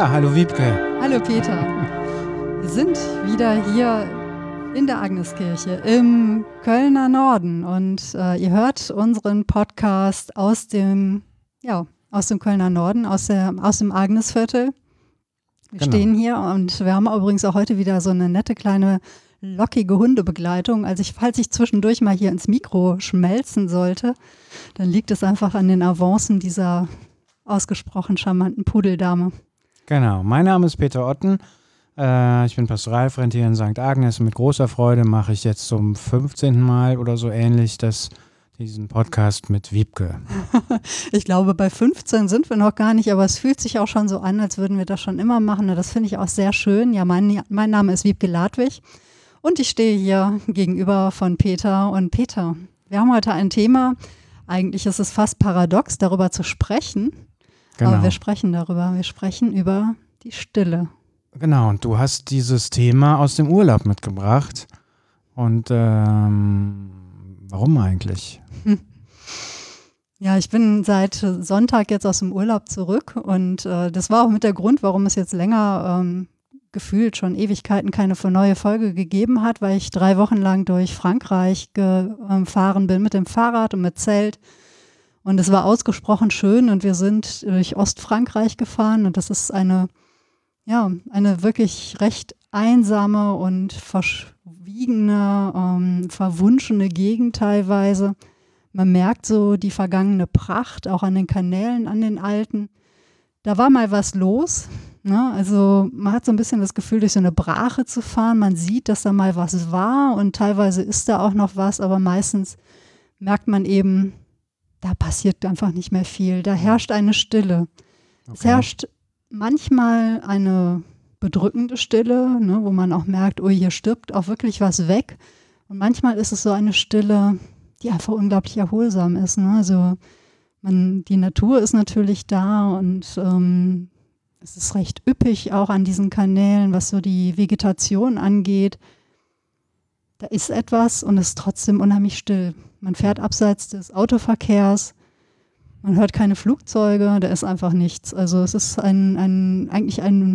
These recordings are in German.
Ja, hallo Wiebke. Hallo Peter. Wir sind wieder hier in der Agniskirche im Kölner Norden und ihr hört unseren Podcast aus dem Kölner Norden, aus dem Agnesviertel. Wir stehen hier und wir haben übrigens auch heute wieder so eine nette kleine lockige Hundebegleitung. Also falls ich zwischendurch mal hier ins Mikro schmelzen sollte, dann liegt es einfach an den Avancen dieser ausgesprochen charmanten Pudeldame. Genau, mein Name ist Peter Otten. Ich bin Pastoralreferent hier in St. Agnes und mit großer Freude mache ich jetzt zum 15. Mal oder so ähnlich diesen Podcast mit Wiebke. Ich glaube, bei 15 sind wir noch gar nicht, aber es fühlt sich auch schon so an, als würden wir das schon immer machen. Und das finde ich auch sehr schön. Ja, mein Name ist Wiebke Ladwig und ich stehe hier gegenüber von Peter. Und Peter, wir haben heute ein Thema, eigentlich ist es fast paradox, darüber zu sprechen. Genau. Aber wir sprechen darüber. Wir sprechen über die Stille. Genau, und du hast dieses Thema aus dem Urlaub mitgebracht. Und warum eigentlich? Ja, ich bin seit Sonntag jetzt aus dem Urlaub zurück und das war auch mit der Grund, warum es jetzt länger gefühlt schon Ewigkeiten keine neue Folge gegeben hat, weil ich 3 Wochen lang durch Frankreich gefahren bin mit dem Fahrrad und mit Zelt. Und es war ausgesprochen schön und wir sind durch Ostfrankreich gefahren und das ist eine wirklich recht einsame und verschwiegene, verwunschene Gegend teilweise. Man merkt so die vergangene Pracht, auch an den Kanälen, an den alten. Da war mal was los, ne? Also man hat so ein bisschen das Gefühl, durch so eine Brache zu fahren. Man sieht, dass da mal was war und teilweise ist da auch noch was, aber meistens merkt man eben, da passiert einfach nicht mehr viel. Da herrscht eine Stille. Okay. Es herrscht manchmal eine bedrückende Stille, ne, wo man auch merkt, oh, hier stirbt auch wirklich was weg. Und manchmal ist es so eine Stille, die einfach unglaublich erholsam ist. Ne? Also die Natur ist natürlich da und es ist recht üppig auch an diesen Kanälen, was so die Vegetation angeht. Da ist etwas und es ist trotzdem unheimlich still. Man fährt abseits des Autoverkehrs, man hört keine Flugzeuge, da ist einfach nichts. Also es ist eigentlich ein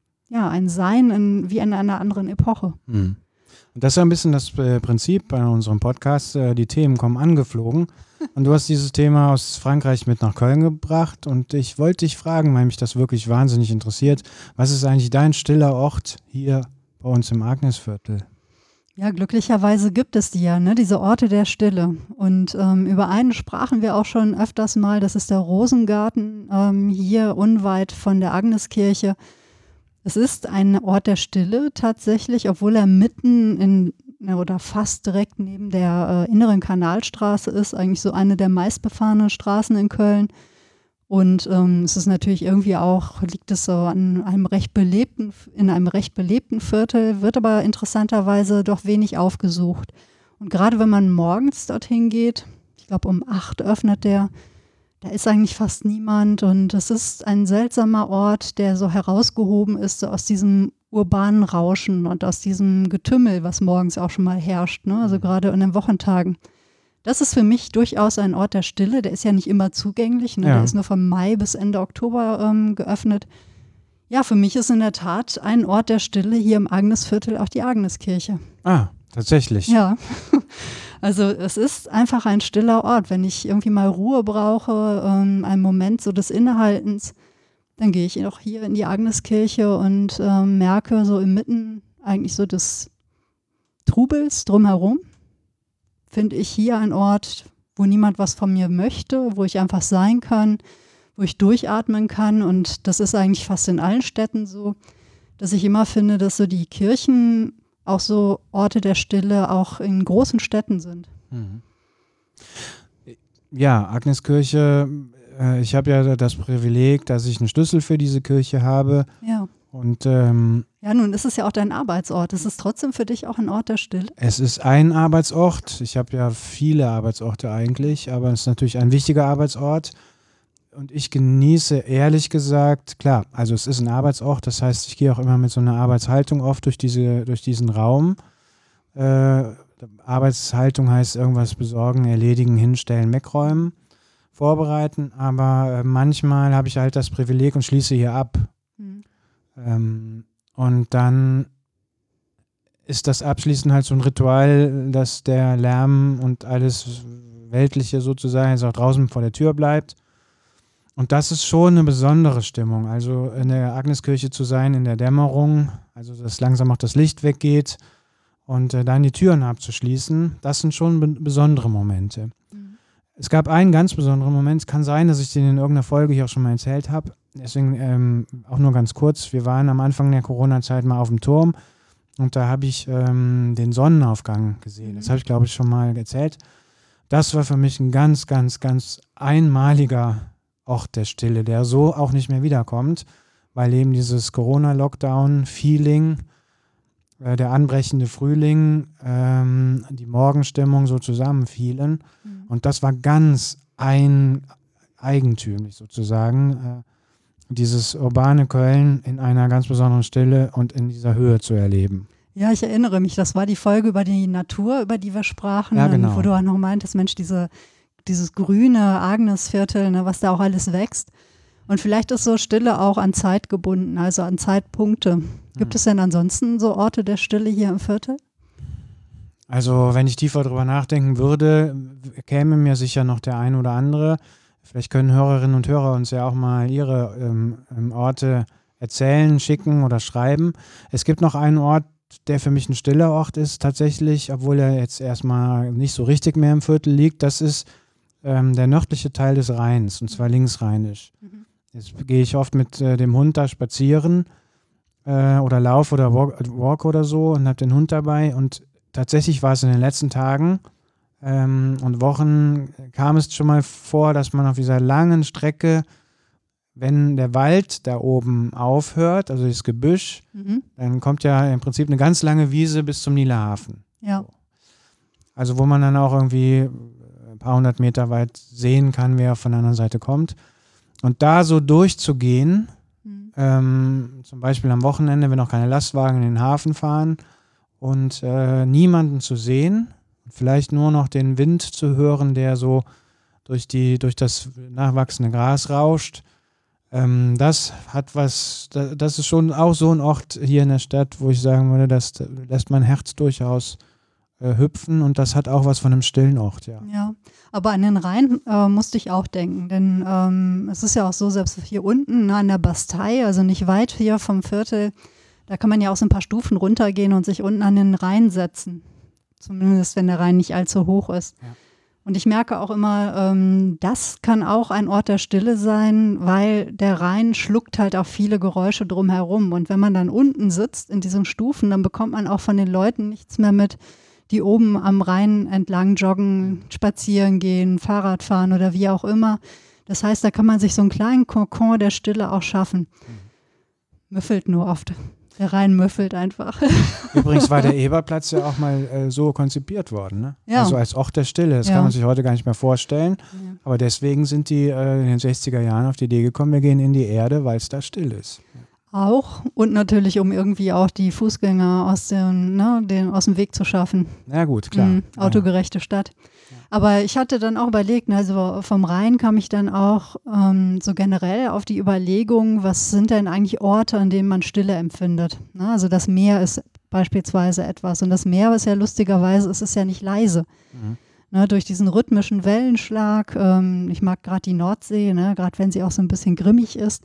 Sein wie in einer anderen Epoche. Und das ist ja ein bisschen das Prinzip bei unserem Podcast. Die Themen kommen angeflogen. Und du hast dieses Thema aus Frankreich mit nach Köln gebracht. Und ich wollte dich fragen, weil mich das wirklich wahnsinnig interessiert, was ist eigentlich dein stiller Ort hier bei uns im Agnesviertel? Ja, glücklicherweise gibt es die ja, ne? Diese Orte der Stille. Und über einen sprachen wir auch schon öfters mal, das ist der Rosengarten hier unweit von der Agniskirche. Es ist ein Ort der Stille tatsächlich, obwohl er mitten oder fast direkt neben der inneren Kanalstraße ist, eigentlich so eine der meistbefahrenen Straßen in Köln. Und es ist natürlich irgendwie auch, liegt es so in einem recht belebten Viertel, wird aber interessanterweise doch wenig aufgesucht. Und gerade wenn man morgens dorthin geht, ich glaube um 8 öffnet der, da ist eigentlich fast niemand und es ist ein seltsamer Ort, der so herausgehoben ist, so aus diesem urbanen Rauschen und aus diesem Getümmel, was morgens auch schon mal herrscht, ne? Also gerade in den Wochentagen. Das ist für mich durchaus ein Ort der Stille. Der ist ja nicht immer zugänglich. Ne? Ja. Der ist nur von Mai bis Ende Oktober geöffnet. Ja, für mich ist in der Tat ein Ort der Stille hier im Agnesviertel auch die Agniskirche. Ah, tatsächlich. Ja, also es ist einfach ein stiller Ort. Wenn ich irgendwie mal Ruhe brauche, einen Moment so des Innehaltens, dann gehe ich auch hier in die Agniskirche und merke so inmitten eigentlich so des Trubels drumherum, finde ich hier einen Ort, wo niemand was von mir möchte, wo ich einfach sein kann, wo ich durchatmen kann. Und das ist eigentlich fast in allen Städten so, dass ich immer finde, dass so die Kirchen auch so Orte der Stille auch in großen Städten sind. Ja, Agniskirche, ich habe ja das Privileg, dass ich einen Schlüssel für diese Kirche habe. Ja. Und ja, nun ist es ja auch dein Arbeitsort. Ist es trotzdem für dich auch ein Ort der Stille? Es ist ein Arbeitsort. Ich habe ja viele Arbeitsorte eigentlich, aber es ist natürlich ein wichtiger Arbeitsort. Und ich genieße ehrlich gesagt, klar, also es ist ein Arbeitsort, das heißt, ich gehe auch immer mit so einer Arbeitshaltung oft durch diesen Raum. Arbeitshaltung heißt irgendwas besorgen, erledigen, hinstellen, wegräumen, vorbereiten, aber manchmal habe ich halt das Privileg und schließe hier ab. Und dann ist das abschließend halt so ein Ritual, dass der Lärm und alles Weltliche sozusagen jetzt auch draußen vor der Tür bleibt. Und das ist schon eine besondere Stimmung. Also in der Agneskirche zu sein in der Dämmerung, also dass langsam auch das Licht weggeht und dann die Türen abzuschließen, das sind schon besondere Momente. Mhm. Es gab einen ganz besonderen Moment, es kann sein, dass ich den in irgendeiner Folge hier auch schon mal erzählt habe, deswegen auch nur ganz kurz. Wir waren am Anfang der Corona-Zeit mal auf dem Turm und da habe ich den Sonnenaufgang gesehen. Das habe ich, glaube ich, schon mal erzählt. Das war für mich ein ganz, ganz, ganz einmaliger Ort der Stille, der so auch nicht mehr wiederkommt, weil eben dieses Corona-Lockdown-Feeling, der anbrechende Frühling, die Morgenstimmung so zusammenfielen. Und das war ganz eigentümlich sozusagen, dieses urbane Köln in einer ganz besonderen Stille und in dieser Höhe zu erleben. Ja, ich erinnere mich, das war die Folge über die Natur, über die wir sprachen, ja, genau. Wo du auch noch meintest, Mensch, dieses grüne Agnesviertel, ne, was da auch alles wächst. Und vielleicht ist so Stille auch an Zeit gebunden, also an Zeitpunkte. Gibt es denn ansonsten so Orte der Stille hier im Viertel? Also wenn ich tiefer drüber nachdenken würde, käme mir sicher noch der ein oder andere. Vielleicht können Hörerinnen und Hörer uns ja auch mal ihre Orte erzählen, schicken oder schreiben. Es gibt noch einen Ort, der für mich ein stiller Ort ist tatsächlich, obwohl er jetzt erstmal nicht so richtig mehr im Viertel liegt. Das ist der nördliche Teil des Rheins, und zwar linksrheinisch. Jetzt gehe ich oft mit dem Hund da spazieren oder laufe oder walk oder so und habe den Hund dabei. Und tatsächlich war es in den letzten Tagen und Wochen, kam es schon mal vor, dass man auf dieser langen Strecke, wenn der Wald da oben aufhört, also das Gebüsch, dann kommt ja im Prinzip eine ganz lange Wiese bis zum Nielerhafen. Ja. Also wo man dann auch irgendwie ein paar hundert Meter weit sehen kann, wer von der anderen Seite kommt. Und da so durchzugehen, zum Beispiel am Wochenende, wenn auch keine Lastwagen in den Hafen fahren und niemanden zu sehen, vielleicht nur noch den Wind zu hören, der so durch das nachwachsende Gras rauscht, das hat was, das ist schon auch so ein Ort hier in der Stadt, wo ich sagen würde, das lässt mein Herz durchaus hüpfen, und das hat auch was von einem stillen Ort, ja. Ja, aber an den Rhein musste ich auch denken, denn es ist ja auch so, selbst hier unten an der Bastei, also nicht weit hier vom Viertel, da kann man ja auch so ein paar Stufen runtergehen und sich unten an den Rhein setzen, zumindest wenn der Rhein nicht allzu hoch ist. Ja. Und ich merke auch immer, das kann auch ein Ort der Stille sein, weil der Rhein schluckt halt auch viele Geräusche drumherum. Und wenn man dann unten sitzt in diesen Stufen, dann bekommt man auch von den Leuten nichts mehr mit, die oben am Rhein entlang joggen, spazieren gehen, Fahrrad fahren oder wie auch immer. Das heißt, da kann man sich so einen kleinen Kokon der Stille auch schaffen. Müffelt nur oft. Der Rhein müffelt einfach. Übrigens war der Eberplatz ja auch mal so konzipiert worden, ne? Ja. Also als Ort der Stille. Das kann man sich heute gar nicht mehr vorstellen. Ja. Aber deswegen sind die in den 60er Jahren auf die Idee gekommen, wir gehen in die Erde, weil es da still ist. Auch und natürlich, um irgendwie auch die Fußgänger aus dem Weg zu schaffen. Na gut, klar. Autogerechte Stadt. Ja. Aber ich hatte dann auch überlegt, also vom Rhein kam ich dann auch so generell auf die Überlegung, was sind denn eigentlich Orte, an denen man Stille empfindet. Na, also das Meer ist beispielsweise etwas, und das Meer, was ja lustigerweise ist ja nicht leise. Ne, durch diesen rhythmischen Wellenschlag, ich mag gerade die Nordsee, ne, gerade wenn sie auch so ein bisschen grimmig ist.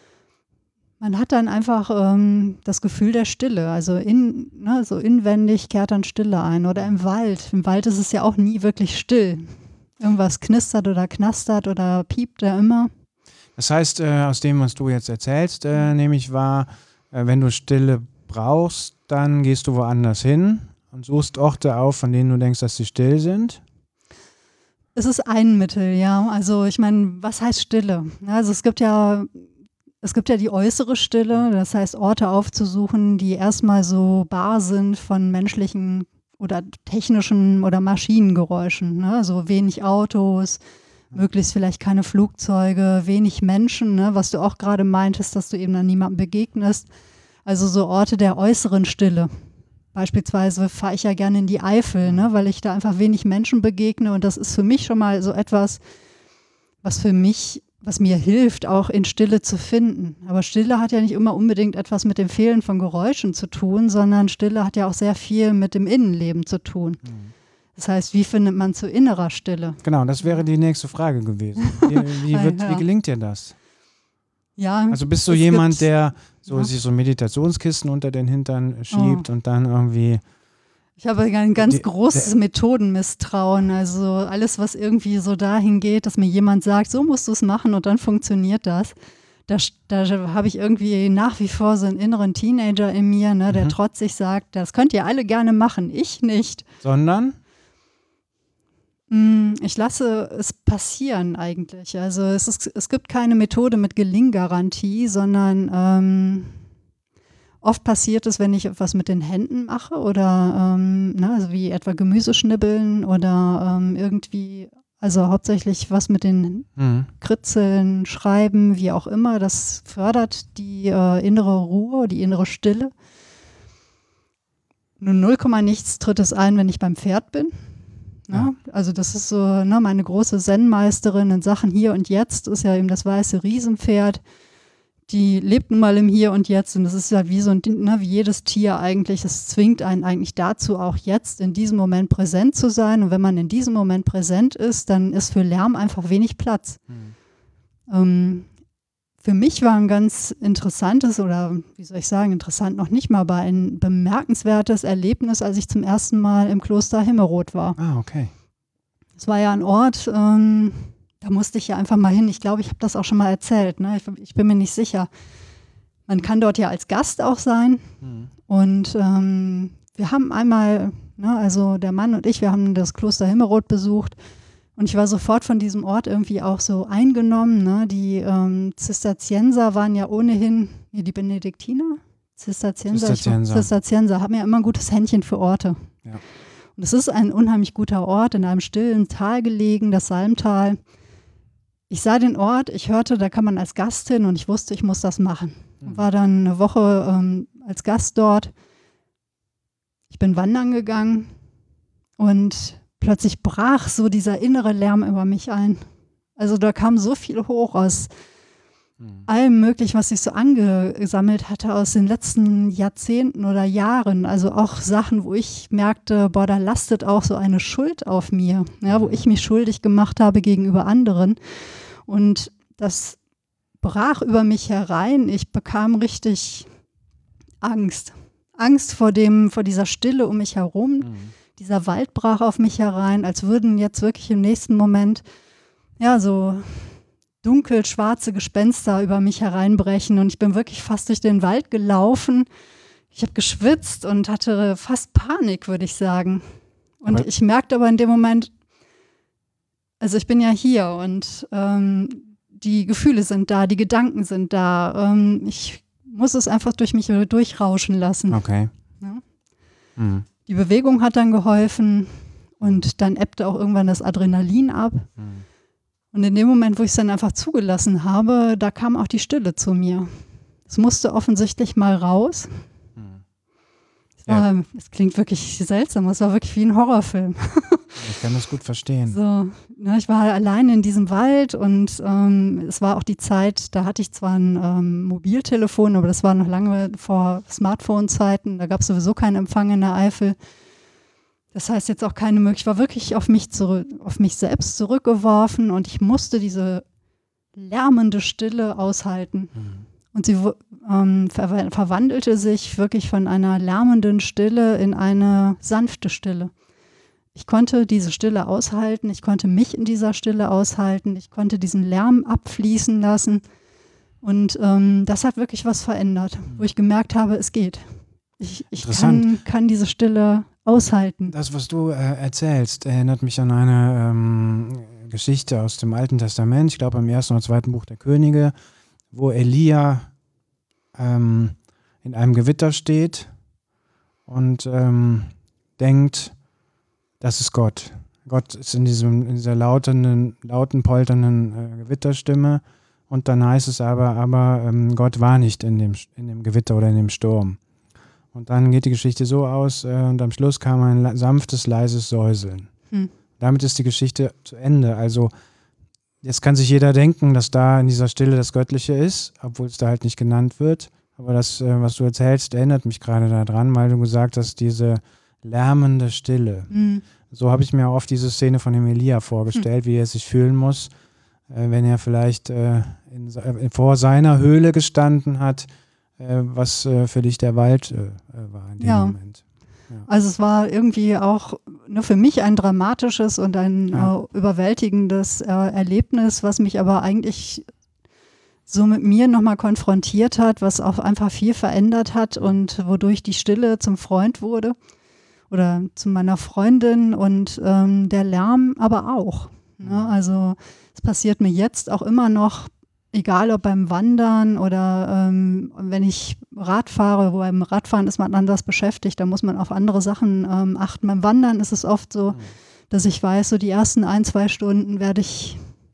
Man hat dann einfach das Gefühl der Stille, also so inwendig kehrt dann Stille ein. Oder im Wald. Im Wald ist es ja auch nie wirklich still. Irgendwas knistert oder knastert oder piept da immer. Das heißt, aus dem, was du jetzt erzählst, nehme ich wahr, wenn du Stille brauchst, dann gehst du woanders hin und suchst Orte auf, von denen du denkst, dass sie still sind. Es ist ein Mittel, ja. Also ich meine, was heißt Stille? Also es gibt ja die äußere Stille, das heißt Orte aufzusuchen, die erstmal so bar sind von menschlichen oder technischen oder Maschinengeräuschen. Ne? Also wenig Autos, möglichst vielleicht keine Flugzeuge, wenig Menschen, ne? Was du auch gerade meintest, dass du eben dann niemandem begegnest. Also so Orte der äußeren Stille. Beispielsweise fahre ich ja gerne in die Eifel, ne? Weil ich da einfach wenig Menschen begegne, und das ist für mich schon mal so etwas, was für mich was mir hilft, auch in Stille zu finden. Aber Stille hat ja nicht immer unbedingt etwas mit dem Fehlen von Geräuschen zu tun, sondern Stille hat ja auch sehr viel mit dem Innenleben zu tun. Das heißt, wie findet man zu innerer Stille? Genau, das wäre die nächste Frage gewesen. Wie gelingt dir das? Ja, also bist du jemand, der sich so Meditationskisten unter den Hintern schiebt und dann irgendwie... Ich habe ein ganz großes Methodenmisstrauen. Also alles, was irgendwie so dahin geht, dass mir jemand sagt, so musst du es machen und dann funktioniert das. Da habe ich irgendwie nach wie vor so einen inneren Teenager in mir, ne, der trotzig sagt, das könnt ihr alle gerne machen, ich nicht. Sondern? Ich lasse es passieren eigentlich. Also es gibt keine Methode mit Gelinggarantie, sondern oft passiert es, wenn ich etwas mit den Händen mache oder also wie etwa Gemüse schnibbeln oder irgendwie, also hauptsächlich was mit den Kritzeln, Schreiben, wie auch immer. Das fördert die innere Ruhe, die innere Stille. Nur 0, nichts tritt es ein, wenn ich beim Pferd bin. Ja. Also das ist so, meine große Zen-Meisterin in Sachen Hier und Jetzt ist ja eben das weiße Riesenpferd. Die lebt nun mal im Hier und Jetzt und das ist ja wie so ein, wie jedes Tier eigentlich. Es zwingt einen eigentlich dazu, auch jetzt in diesem Moment präsent zu sein. Und wenn man in diesem Moment präsent ist, dann ist für Lärm einfach wenig Platz. Für mich war ein ganz interessantes oder wie soll ich sagen, interessant noch nicht mal, aber ein bemerkenswertes Erlebnis, als ich zum ersten Mal im Kloster Himmelroth war. Ah, okay. Es war ja ein Ort, da musste ich ja einfach mal hin. Ich glaube, ich habe das auch schon mal erzählt. Ne? Ich bin mir nicht sicher. Man kann dort ja als Gast auch sein. Und wir haben einmal, also der Mann und ich, wir haben das Kloster Himmelroth besucht. Und ich war sofort von diesem Ort irgendwie auch so eingenommen. Ne? Die Zisterzienser waren ja ohnehin, die Benediktiner? Zisterzienser haben ja immer ein gutes Händchen für Orte. Ja. Und es ist ein unheimlich guter Ort, in einem stillen Tal gelegen, das Salmtal. Ich sah den Ort, ich hörte, da kann man als Gast hin und ich wusste, ich muss das machen. War dann eine Woche als Gast dort. Ich bin wandern gegangen und plötzlich brach so dieser innere Lärm über mich ein. Also da kam so viel hoch aus allem Möglichen, was ich so angesammelt hatte aus den letzten Jahrzehnten oder Jahren. Also auch Sachen, wo ich merkte, da lastet auch so eine Schuld auf mir, wo ich mich schuldig gemacht habe gegenüber anderen. Und das brach über mich herein. Ich bekam richtig Angst. Angst vor dieser Stille um mich herum. Dieser Wald brach auf mich herein, als würden jetzt wirklich im nächsten Moment so dunkel-schwarze Gespenster über mich hereinbrechen. Und ich bin wirklich fast durch den Wald gelaufen. Ich habe geschwitzt und hatte fast Panik, würde ich sagen. Und ich merkte aber in dem Moment, also ich bin ja hier und die Gefühle sind da, die Gedanken sind da. Ich muss es einfach durch mich durchrauschen lassen. Okay. Ja? Die Bewegung hat dann geholfen und dann ebbte auch irgendwann das Adrenalin ab. Und in dem Moment, wo ich es dann einfach zugelassen habe, da kam auch die Stille zu mir. Es musste offensichtlich mal raus. Es klingt wirklich seltsam, es war wirklich wie ein Horrorfilm. Ich kann das gut verstehen. So, ich war alleine in diesem Wald und es war auch die Zeit, da hatte ich zwar ein Mobiltelefon, aber das war noch lange vor Smartphone-Zeiten, da gab es sowieso keinen Empfang in der Eifel. Das heißt jetzt auch keine Möglichkeit, ich war wirklich auf mich selbst zurückgeworfen und ich musste diese lärmende Stille aushalten. Und sie verwandelte sich wirklich von einer lärmenden Stille in eine sanfte Stille. Ich konnte diese Stille aushalten, ich konnte mich in dieser Stille aushalten, ich konnte diesen Lärm abfließen lassen und das hat wirklich was verändert, wo ich gemerkt habe, es geht. Ich kann diese Stille aushalten. Das, was du erzählst, erinnert mich an eine Geschichte aus dem Alten Testament, ich glaube im 1. oder 2. Buch der Könige, wo Elia in einem Gewitter steht und denkt, das ist Gott. Gott ist in dieser lauten, polternden Gewitterstimme und dann heißt es aber Gott war nicht in dem Gewitter oder in dem Sturm. Und dann geht die Geschichte so aus und am Schluss kam ein sanftes, leises Säuseln. Damit ist die Geschichte zu Ende. Also Jetzt kann sich jeder denken, dass da in dieser Stille das Göttliche ist, obwohl es da halt nicht genannt wird. Aber das, was du erzählst, erinnert mich gerade daran, weil du gesagt hast, diese lärmende Stille. Mhm. So habe ich mir auch oft diese Szene von dem Elia vorgestellt, wie er sich fühlen muss, wenn er vielleicht vor seiner Höhle gestanden hat, was für dich der Wald war in dem Moment. Ja. Also es war irgendwie auch nur für mich ein dramatisches und ein überwältigendes Erlebnis, was mich aber eigentlich so mit mir nochmal konfrontiert hat, was auch einfach viel verändert hat und wodurch die Stille zum Freund wurde oder zu meiner Freundin und der Lärm aber auch. Ne? Also es passiert mir jetzt auch immer noch, egal ob beim Wandern oder wenn ich Rad fahre, wo beim Radfahren ist man anders beschäftigt, da muss man auf andere Sachen achten. Beim Wandern ist es oft so, dass ich weiß, so die ersten 1-2 Stunden werde ich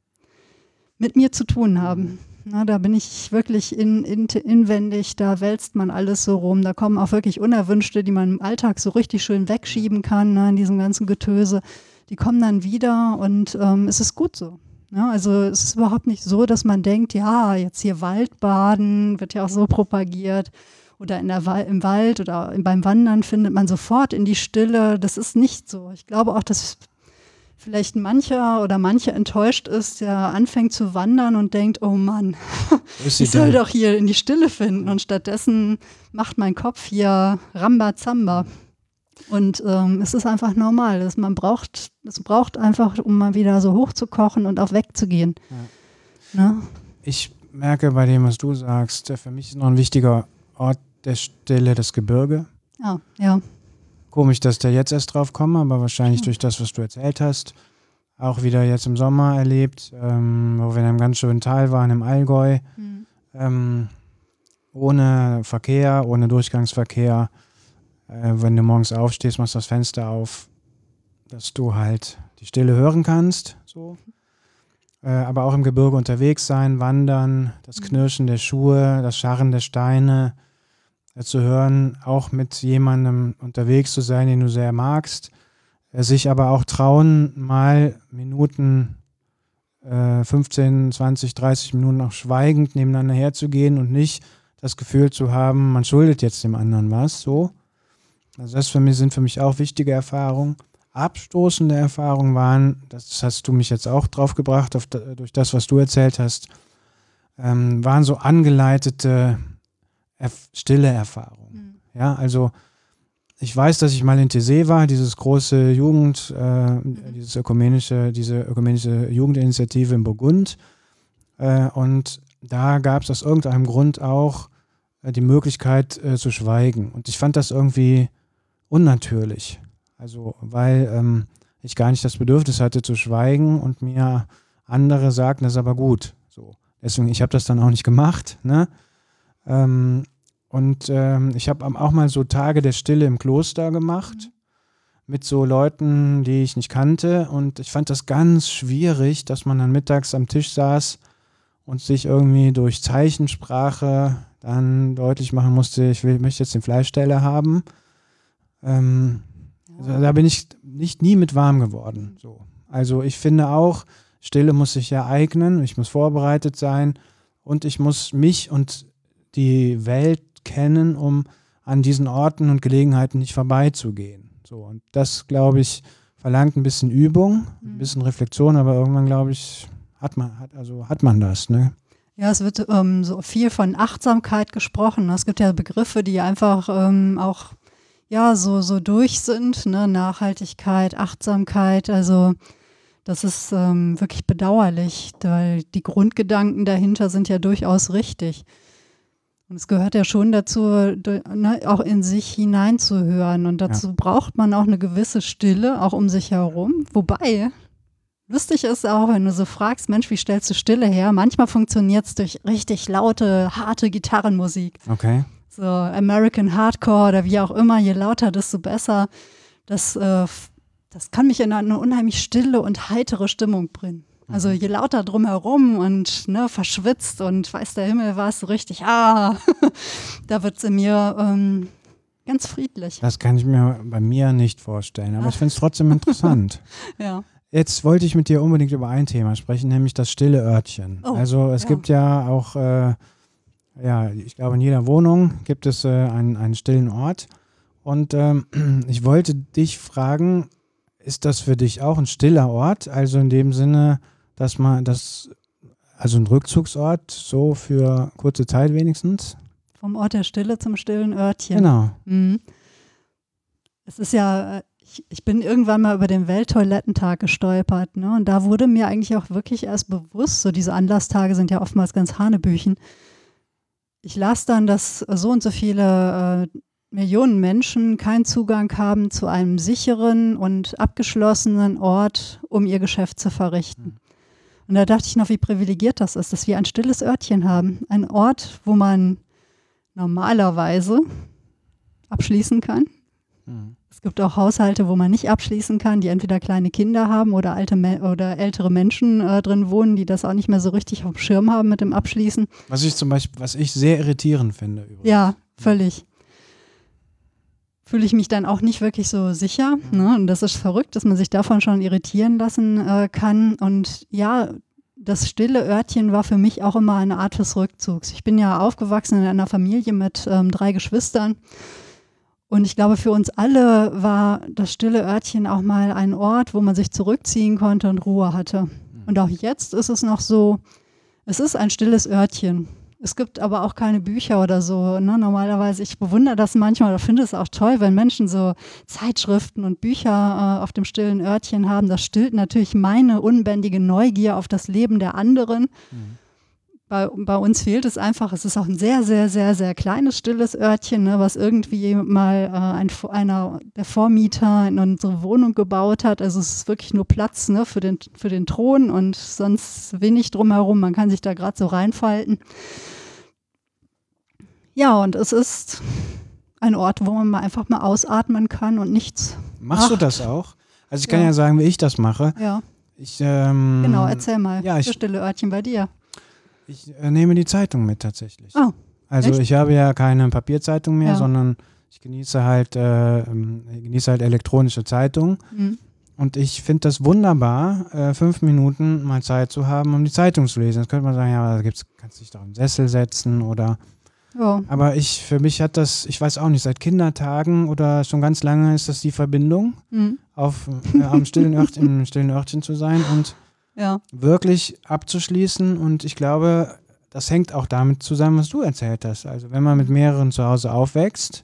mit mir zu tun haben. Na, da bin ich wirklich inwendig, da wälzt man alles so rum. Da kommen auch wirklich Unerwünschte, die man im Alltag so richtig schön wegschieben kann, ne, in diesem ganzen Getöse. Die kommen dann wieder und es ist gut so. Ja, also es ist überhaupt nicht so, dass man denkt, ja, jetzt hier Waldbaden, wird ja auch so propagiert. Oder im Wald oder beim Wandern findet man sofort in die Stille. Das ist nicht so. Ich glaube auch, dass vielleicht manche enttäuscht ist, der anfängt zu wandern und denkt, oh Mann, ich soll doch hier in die Stille finden. Und stattdessen macht mein Kopf hier Rambazamba. Und es ist einfach normal. Es braucht einfach, um mal wieder so hochzukochen und auch wegzugehen. Ja. Ne? Ich merke bei dem, was du sagst, für mich ist noch ein wichtiger Ort der Stille das Gebirge. Ja. Komisch, dass der jetzt erst drauf komme, aber wahrscheinlich durch das, was du erzählt hast, auch wieder jetzt im Sommer erlebt, wo wir in einem ganz schönen Tal waren, im Allgäu, ohne Verkehr, ohne Durchgangsverkehr. Wenn du morgens aufstehst, machst du das Fenster auf, dass du halt die Stille hören kannst, so. Aber auch im Gebirge unterwegs sein, wandern, das Knirschen der Schuhe, das Scharren der Steine, zu hören, auch mit jemandem unterwegs zu sein, den du sehr magst, sich aber auch trauen, mal Minuten, 15, 20, 30 Minuten auch schweigend nebeneinander herzugehen und nicht das Gefühl zu haben, man schuldet jetzt dem anderen was, so. Also das sind für mich auch wichtige Erfahrungen. Abstoßende Erfahrungen waren, das hast du mich jetzt auch drauf gebracht, durch das, was du erzählt hast, waren so angeleitete stille Erfahrungen. Ja, also ich weiß, dass ich mal in Taizé war, dieses große diese ökumenische Jugendinitiative in Burgund. Und da gab es aus irgendeinem Grund auch die Möglichkeit zu schweigen. Und ich fand das irgendwie unnatürlich. Also, weil ich gar nicht das Bedürfnis hatte zu schweigen und mir andere sagten, das ist aber gut. So. Deswegen, ich habe das dann auch nicht gemacht, ne? Ich habe auch mal so Tage der Stille im Kloster gemacht mit so Leuten, die ich nicht kannte, und ich fand das ganz schwierig, dass man dann mittags am Tisch saß und sich irgendwie durch Zeichensprache dann deutlich machen musste, möchte jetzt den Fleischteller haben. Also da bin ich nie mit warm geworden. So. Also ich finde auch, Stille muss sich ereignen, ich muss vorbereitet sein und ich muss mich und die Welt kennen, um an diesen Orten und Gelegenheiten nicht vorbeizugehen. So, und das, glaube ich, verlangt ein bisschen Übung, ein bisschen Reflexion, aber irgendwann, glaube ich, hat man das, ne? Ja, es wird so viel von Achtsamkeit gesprochen. Es gibt ja Begriffe, die einfach auch so durch sind, ne? Nachhaltigkeit, Achtsamkeit, also das ist wirklich bedauerlich, weil die Grundgedanken dahinter sind ja durchaus richtig. Und es gehört ja schon dazu, ne, auch in sich hineinzuhören. Und dazu braucht man auch eine gewisse Stille, auch um sich herum. Wobei, lustig ist auch, wenn du so fragst, Mensch, wie stellst du Stille her? Manchmal funktioniert es durch richtig laute, harte Gitarrenmusik. Okay. So American Hardcore oder wie auch immer, je lauter, desto besser. Das kann mich in eine unheimlich stille und heitere Stimmung bringen. Also je lauter drumherum und ne, verschwitzt und weiß der Himmel was, so richtig, da wird es in mir ganz friedlich. Das kann ich mir bei mir nicht vorstellen, aber ich finde es trotzdem interessant. Ja. Jetzt wollte ich mit dir unbedingt über ein Thema sprechen, nämlich das stille Örtchen. Oh, also es gibt ja auch, ich glaube in jeder Wohnung gibt es einen stillen Ort. Und ich wollte dich fragen, ist das für dich auch ein stiller Ort? Also in dem Sinne, dass also ein Rückzugsort, so für kurze Zeit wenigstens? Vom Ort der Stille zum stillen Örtchen. Genau. Mhm. Es ist ja, ich bin irgendwann mal über den Welttoilettentag gestolpert, ne? Und da wurde mir eigentlich auch wirklich erst bewusst, so diese Anlasstage sind ja oftmals ganz hanebüchen. Ich las dann, dass so und so viele Millionen Menschen keinen Zugang haben zu einem sicheren und abgeschlossenen Ort, um ihr Geschäft zu verrichten. Und da dachte ich noch, wie privilegiert das ist, dass wir ein stilles Örtchen haben. Ein Ort, wo man normalerweise abschließen kann. Es gibt auch Haushalte, wo man nicht abschließen kann, die entweder kleine Kinder haben oder oder ältere Menschen drin wohnen, die das auch nicht mehr so richtig auf dem Schirm haben mit dem Abschließen. Was ich sehr irritierend finde übrigens. Ja, völlig. Fühle ich mich dann auch nicht wirklich so sicher. Ne? Und das ist verrückt, dass man sich davon schon irritieren lassen kann. Und ja, das stille Örtchen war für mich auch immer eine Art des Rückzugs. Ich bin ja aufgewachsen in einer Familie mit 3 Geschwistern. Und ich glaube, für uns alle war das stille Örtchen auch mal ein Ort, wo man sich zurückziehen konnte und Ruhe hatte. Und auch jetzt ist es noch so, es ist ein stilles Örtchen. Es gibt aber auch keine Bücher oder so. Ne? Normalerweise, ich bewundere das manchmal oder finde es auch toll, wenn Menschen so Zeitschriften und Bücher auf dem stillen Örtchen haben. Das stillt natürlich meine unbändige Neugier auf das Leben der anderen. Bei uns fehlt es einfach. Es ist auch ein sehr, sehr, sehr, sehr kleines, stilles Örtchen, ne, was irgendwie mal einer der Vormieter in unsere Wohnung gebaut hat. Also es ist wirklich nur Platz, ne, für den Thron und sonst wenig drumherum. Man kann sich da gerade so reinfalten. Ja, und es ist ein Ort, wo man einfach mal ausatmen kann und nichts Machst du das auch? Also ich kann ja sagen, wie ich das mache. Ja. Genau, Genau, erzähl mal. Ja, das stille Örtchen bei dir. Ich nehme die Zeitung mit tatsächlich. Oh, also echt? ich habe ja keine Papierzeitung mehr, Ja. sondern ich genieße halt elektronische Zeitung. Mhm. Und ich finde das wunderbar, 5 Minuten mal Zeit zu haben, um die Zeitung zu lesen. Jetzt könnte man sagen, ja, kannst dich doch im Sessel setzen oder. Ja. Aber für mich hat das, ich weiß auch nicht, seit Kindertagen oder schon ganz lange ist das die Verbindung, Mhm. im stillen Örtchen zu sein und Ja. wirklich abzuschließen. Und ich glaube, das hängt auch damit zusammen, was du erzählt hast. Also wenn man mit mehreren zu Hause aufwächst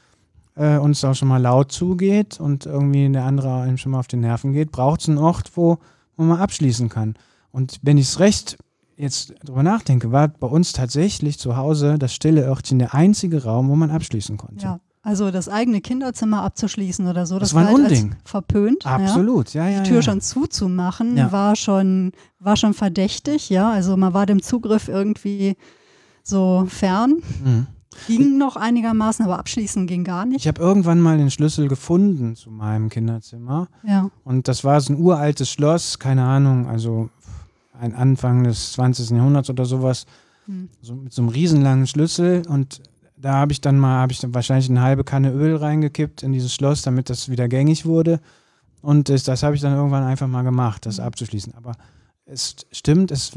und es auch schon mal laut zugeht und irgendwie der andere einem schon mal auf die Nerven geht, braucht es einen Ort, wo man abschließen kann. Und wenn ich es recht jetzt drüber nachdenke, war bei uns tatsächlich zu Hause das stille Örtchen der einzige Raum, wo man abschließen konnte. Ja. Also das eigene Kinderzimmer abzuschließen oder so, Das war ein galt als Unding. verpönt. Absolut, ja. Die Tür schon zuzumachen, Ja. war schon verdächtig, ja. Also man war dem Zugriff irgendwie so fern. Mhm. Ging noch einigermaßen, aber abschließen ging gar nicht. Ich habe irgendwann mal den Schlüssel gefunden zu meinem Kinderzimmer. Ja. Und das war so ein uraltes Schloss, keine Ahnung, also ein Anfang des 20. Jahrhunderts oder sowas, so mit so einem riesenlangen Schlüssel. Und da habe ich dann wahrscheinlich eine halbe Kanne Öl reingekippt in dieses Schloss, damit das wieder gängig wurde. Und das habe ich dann irgendwann einfach mal gemacht, das abzuschließen. Aber es stimmt, es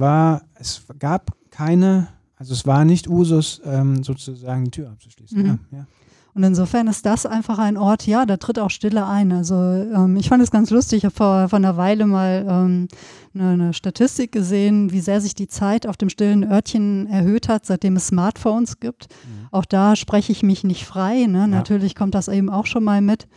gab keine, also es war nicht Usus, sozusagen die Tür abzuschließen. Mhm. Ja. Und insofern ist das einfach ein Ort, ja, da tritt auch Stille ein. Also ich fand es ganz lustig, ich habe vor einer Weile mal eine Statistik gesehen, wie sehr sich die Zeit auf dem stillen Örtchen erhöht hat, seitdem es Smartphones gibt. Auch da spreche ich mich nicht frei, ne? Ja. Natürlich kommt das eben auch schon mal mit.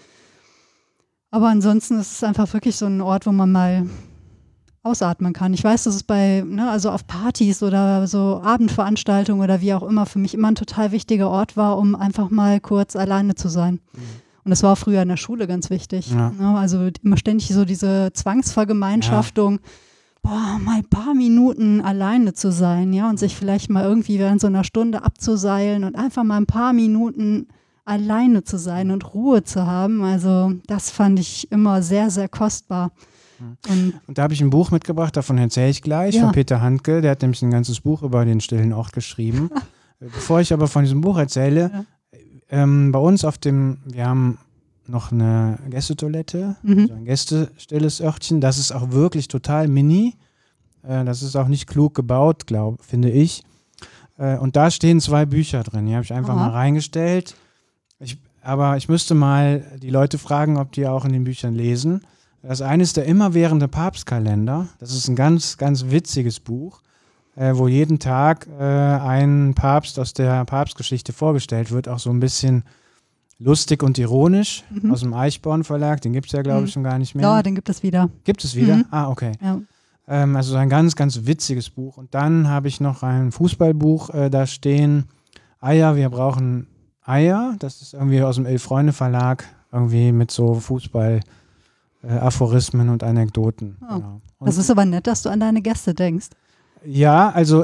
Aber ansonsten ist es einfach wirklich so ein Ort, wo man mal ausatmen kann. Ich weiß, dass es also auf Partys oder so Abendveranstaltungen oder wie auch immer, für mich immer ein total wichtiger Ort war, um einfach mal kurz alleine zu sein. Und das war auch früher in der Schule ganz wichtig. Ja. Ne? Also immer ständig so diese Zwangsvergemeinschaftung, mal ein paar Minuten alleine zu sein, ja, und sich vielleicht mal irgendwie während so einer Stunde abzuseilen und einfach mal ein paar Minuten alleine zu sein und Ruhe zu haben. Also das fand ich immer sehr, sehr kostbar. Und da habe ich ein Buch mitgebracht, davon erzähle ich gleich, Ja. von Peter Handke. Der hat nämlich ein ganzes Buch über den stillen Ort geschrieben. Bevor ich aber von diesem Buch erzähle, bei uns wir haben noch eine Gästetoilette, also ein gästestilles Örtchen. Das ist auch wirklich total mini. Das ist auch nicht klug gebaut, finde ich. Und da stehen 2 Bücher drin. Die habe ich einfach mal reingestellt. Aber ich müsste mal die Leute fragen, ob die auch in den Büchern lesen. Das eine ist der immerwährende Papstkalender. Das ist ein ganz, ganz witziges Buch, wo jeden Tag ein Papst aus der Papstgeschichte vorgestellt wird. Auch so ein bisschen lustig und ironisch, aus dem Eichborn Verlag. Den gibt es ja, glaube ich, schon gar nicht mehr. Ja, den gibt es wieder. Gibt es wieder? Ah, okay. Ja. Also ein ganz, ganz witziges Buch. Und dann habe ich noch ein Fußballbuch, da stehen Eier, wir brauchen Eier. Das ist irgendwie aus dem Elf-Freunde-Verlag, irgendwie mit so Fußball-Aphorismen und Anekdoten. Oh. Genau. Und Das ist aber nett, dass du an deine Gäste denkst. ja, also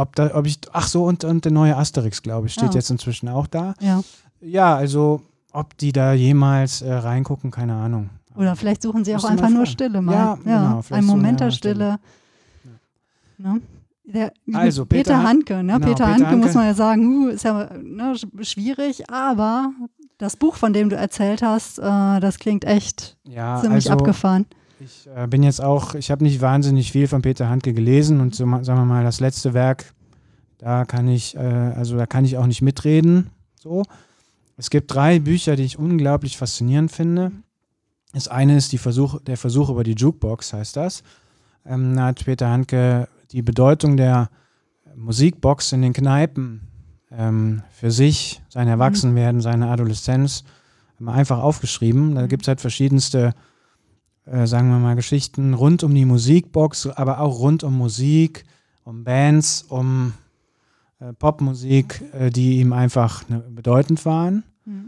und der neue Asterix, glaube ich, steht jetzt inzwischen auch da. Ja. Ja, also ob die da jemals reingucken, keine Ahnung. Oder vielleicht suchen sie auch Musst du einfach mal nur fragen. Stille mal. Ja, genau, vielleicht ein suchen Moment wir der mal Stille. Stille. Ne? Also, Peter Handke, ne? genau, Peter Peter Handke Handke. muss man ja sagen, ist ja schwierig, aber das Buch, von dem du erzählt hast, das klingt echt ziemlich abgefahren. Ich bin jetzt auch, ich habe nicht wahnsinnig viel von Peter Handke gelesen und so, sagen wir mal, das letzte Werk, da kann ich auch nicht mitreden. So. Es gibt 3 Bücher, die ich unglaublich faszinierend finde. Das eine ist der Versuch über die Jukebox, heißt das. Da hat Peter Handke die Bedeutung der Musikbox in den Kneipen für sich, sein Erwachsenwerden, seine Adoleszenz einfach aufgeschrieben. Da gibt es halt verschiedenste, sagen wir mal, Geschichten rund um die Musikbox, aber auch rund um Musik, um Bands, um Popmusik, die ihm einfach bedeutend waren.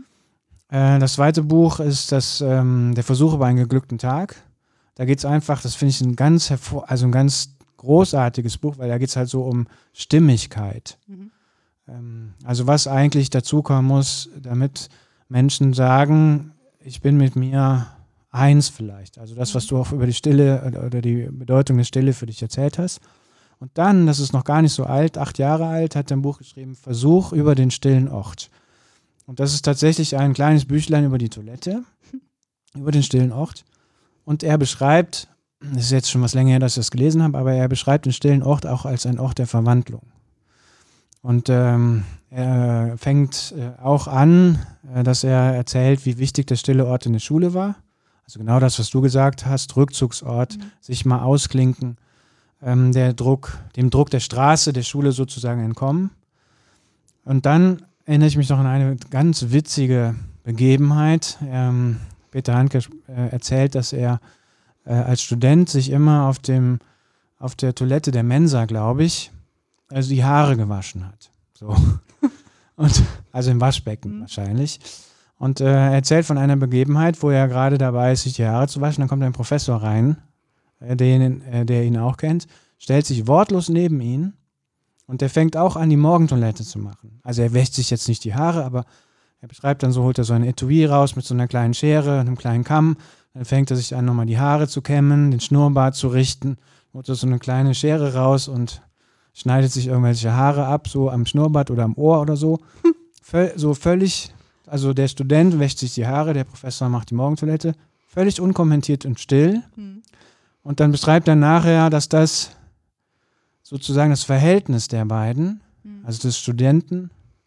Das zweite Buch ist der Versuch über einen geglückten Tag. Da geht es einfach, das finde ich ein ganz großartiges Buch, weil da geht es halt so um Stimmigkeit. Also was eigentlich dazukommen muss, damit Menschen sagen, ich bin mit mir eins vielleicht. Also das, was du auch über die Stille oder die Bedeutung der Stille für dich erzählt hast. Und dann, das ist noch gar nicht so alt, 8 Jahre alt, hat er ein Buch geschrieben, Versuch über den stillen Ort. Und das ist tatsächlich ein kleines Büchlein über die Toilette, über den stillen Ort. Und er beschreibt, das ist jetzt schon was länger her, dass ich das gelesen habe, aber er beschreibt den stillen Ort auch als einen Ort der Verwandlung. Und er fängt auch an, dass er erzählt, wie wichtig der stille Ort in der Schule war. Also genau das, was du gesagt hast, Rückzugsort, sich mal ausklinken, dem Druck der Straße, der Schule sozusagen entkommen. Und dann erinnere ich mich noch an eine ganz witzige Begebenheit. Peter Handke erzählt, dass er als Student sich immer auf der Toilette der Mensa, glaube ich, also die Haare gewaschen hat. So. Und, also im Waschbecken wahrscheinlich. Und er erzählt von einer Begebenheit, wo er gerade dabei ist, sich die Haare zu waschen. Dann kommt ein Professor rein, der ihn auch kennt, stellt sich wortlos neben ihn und der fängt auch an, die Morgentoilette zu machen. Also er wäscht sich jetzt nicht die Haare, aber er beschreibt dann so, holt er so ein Etui raus mit so einer kleinen Schere, einem kleinen Kamm. Dann fängt er sich an, nochmal die Haare zu kämmen, den Schnurrbart zu richten, holt er so eine kleine Schere raus und schneidet sich irgendwelche Haare ab, so am Schnurrbart oder am Ohr oder so. So völlig, also der Student wäscht sich die Haare, der Professor macht die Morgentoilette, völlig unkommentiert und still. Und dann beschreibt er nachher, dass das sozusagen das Verhältnis der beiden, also des Studenten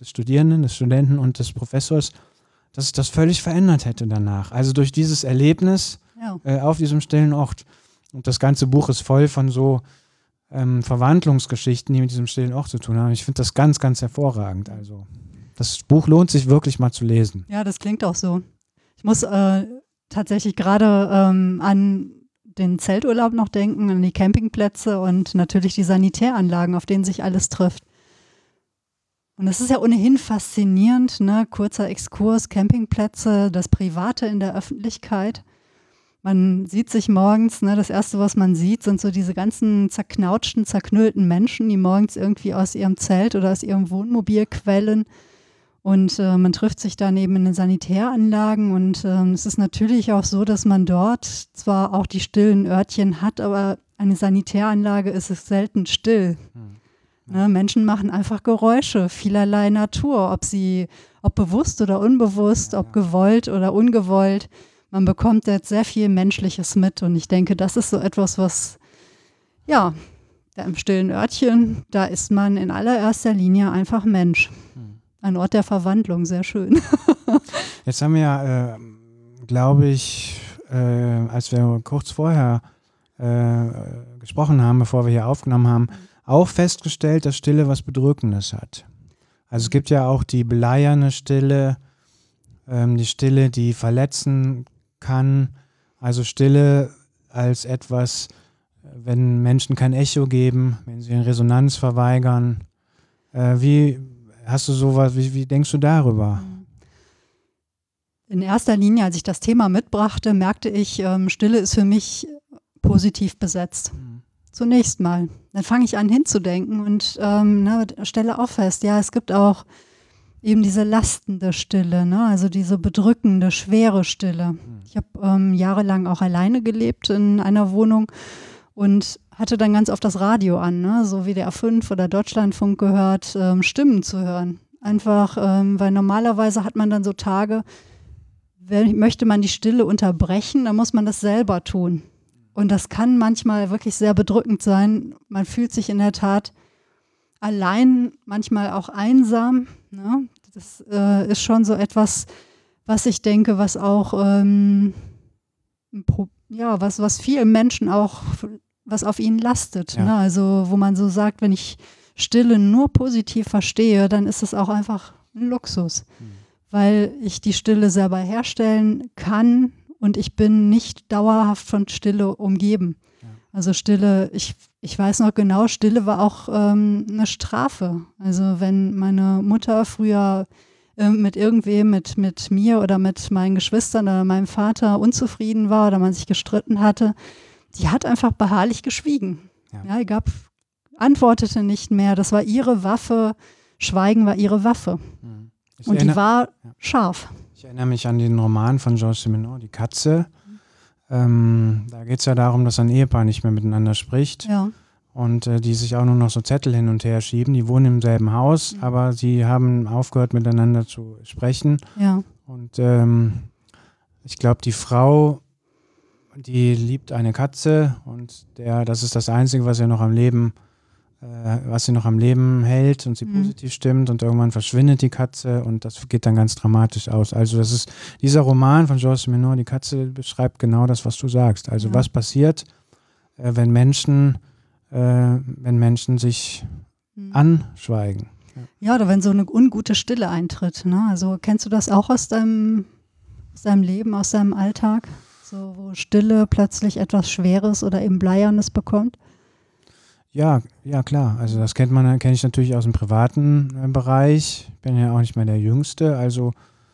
und des Professors, dass es das völlig verändert hätte danach. Also durch dieses Erlebnis auf diesem stillen Ort. Und das ganze Buch ist voll von so Verwandlungsgeschichten, die mit diesem stillen Ort zu tun haben. Ich finde das ganz, ganz hervorragend. Also das Buch lohnt sich wirklich mal zu lesen. Ja, das klingt auch so. Ich muss tatsächlich gerade an den Zelturlaub noch denken, an die Campingplätze und natürlich die Sanitäranlagen, auf denen sich alles trifft. Und es ist ja ohnehin faszinierend, ne? Kurzer Exkurs, Campingplätze, das Private in der Öffentlichkeit. Man sieht sich morgens, ne, das Erste, was man sieht, sind so diese ganzen zerknautschten, zerknüllten Menschen, die morgens irgendwie aus ihrem Zelt oder aus ihrem Wohnmobil quellen. Und man trifft sich dann eben in den Sanitäranlagen. Und es ist natürlich auch so, dass man dort zwar auch die stillen Örtchen hat, aber eine Sanitäranlage ist es selten still. Ne, Menschen machen einfach Geräusche, vielerlei Natur, ob sie ob bewusst oder unbewusst, ob gewollt oder ungewollt. Man bekommt jetzt sehr viel Menschliches mit und ich denke, das ist so etwas, was, ja, da im stillen Örtchen, da ist man in allererster Linie einfach Mensch. Ein Ort der Verwandlung, sehr schön. Jetzt haben wir ja, glaube ich, als wir kurz vorher gesprochen haben, bevor wir hier aufgenommen haben, auch festgestellt, dass Stille was Bedrückendes hat. Also es gibt ja auch die beleierne Stille, die Stille, die verletzen kann. Also Stille als etwas, wenn Menschen kein Echo geben, wenn sie in Resonanz verweigern. Wie hast du sowas, wie denkst du darüber? In erster Linie, als ich das Thema mitbrachte, merkte ich, Stille ist für mich positiv besetzt. Zunächst mal. Dann fange ich an hinzudenken und stelle auch fest, ja, es gibt auch eben diese lastende Stille, ne? Also diese bedrückende, schwere Stille. Ich habe jahrelang auch alleine gelebt in einer Wohnung und hatte dann ganz oft das Radio an, ne? So WDR 5 oder Deutschlandfunk gehört, Stimmen zu hören. Einfach, weil normalerweise hat man dann so Tage, möchte man die Stille unterbrechen, dann muss man das selber tun. Und das kann manchmal wirklich sehr bedrückend sein. Man fühlt sich in der Tat allein, manchmal auch einsam. Ne? Das ist schon so etwas, was ich denke, was auch, was vielen Menschen auch, was auf ihnen lastet. Ja. Ne? Also wo man so sagt, wenn ich Stille nur positiv verstehe, dann ist es auch einfach ein Luxus. Weil ich die Stille selber herstellen kann und ich bin nicht dauerhaft von Stille umgeben. Ja. Also Stille, ich weiß noch genau, Stille war auch eine Strafe. Also wenn meine Mutter früher mit irgendwem, mit mir oder mit meinen Geschwistern oder meinem Vater unzufrieden war oder man sich gestritten hatte, die hat einfach beharrlich geschwiegen. Ja, antwortete nicht mehr. Das war ihre Waffe. Schweigen war ihre Waffe. Und die war scharf. Ich erinnere mich an den Roman von Georges Simenon, Die Katze. Da geht es ja darum, dass ein Ehepaar nicht mehr miteinander spricht und die sich auch nur noch so Zettel hin und her schieben. Die wohnen im selben Haus, aber sie haben aufgehört, miteinander zu sprechen. Ja. Und ich glaube, die Frau, die liebt eine Katze und das ist das Einzige, was sie noch am Leben hält und sie positiv stimmt und irgendwann verschwindet die Katze und das geht dann ganz dramatisch aus. Also das ist dieser Roman von Georges Simenon, Die Katze, beschreibt genau das, was du sagst. Also was passiert, wenn Menschen sich anschweigen. Ja, oder wenn so eine ungute Stille eintritt. Ne? Also kennst du das auch aus deinem Leben, aus deinem Alltag? So, wo Stille plötzlich etwas Schweres oder eben Bleiernes bekommt? Ja, klar. Also das kenne ich natürlich aus dem privaten Bereich. Ich bin ja auch nicht mehr der Jüngste. Also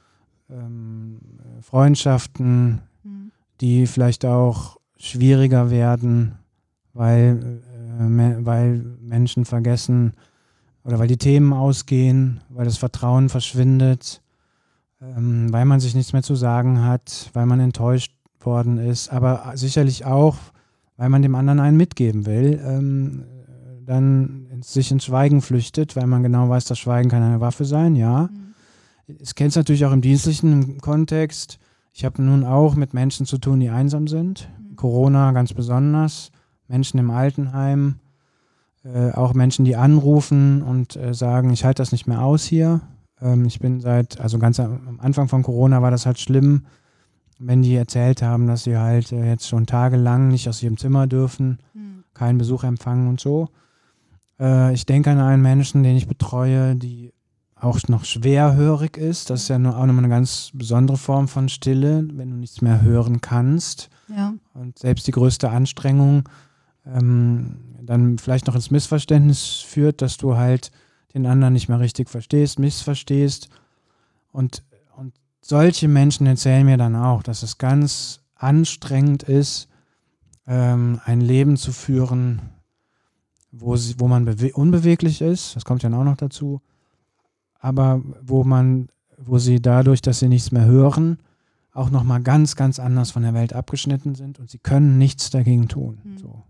Freundschaften, die vielleicht auch schwieriger werden, weil Menschen vergessen oder weil die Themen ausgehen, weil das Vertrauen verschwindet, weil man sich nichts mehr zu sagen hat, weil man enttäuscht worden ist, aber sicherlich auch, weil man dem anderen einen mitgeben will, dann sich ins Schweigen flüchtet, weil man genau weiß, das Schweigen kann eine Waffe sein, ja. Ich kenne es natürlich auch im dienstlichen Kontext. Ich habe nun auch mit Menschen zu tun, die einsam sind. Corona ganz besonders. Menschen im Altenheim, auch Menschen, die anrufen und sagen, ich halte das nicht mehr aus hier. Ich bin ganz am Anfang von Corona war das halt schlimm, wenn die erzählt haben, dass sie halt jetzt schon tagelang nicht aus ihrem Zimmer dürfen, keinen Besuch empfangen und so. Ich denke an einen Menschen, den ich betreue, die auch noch schwerhörig ist. Das ist ja auch nochmal eine ganz besondere Form von Stille, wenn du nichts mehr hören kannst. Ja. Und selbst die größte Anstrengung dann vielleicht noch ins Missverständnis führt, dass du halt den anderen nicht mehr richtig verstehst, missverstehst. Und solche Menschen erzählen mir dann auch, dass es ganz anstrengend ist, ein Leben zu führen, wo man unbeweglich ist, das kommt ja auch noch dazu, aber wo sie dadurch, dass sie nichts mehr hören, auch nochmal ganz, ganz anders von der Welt abgeschnitten sind und sie können nichts dagegen tun. So.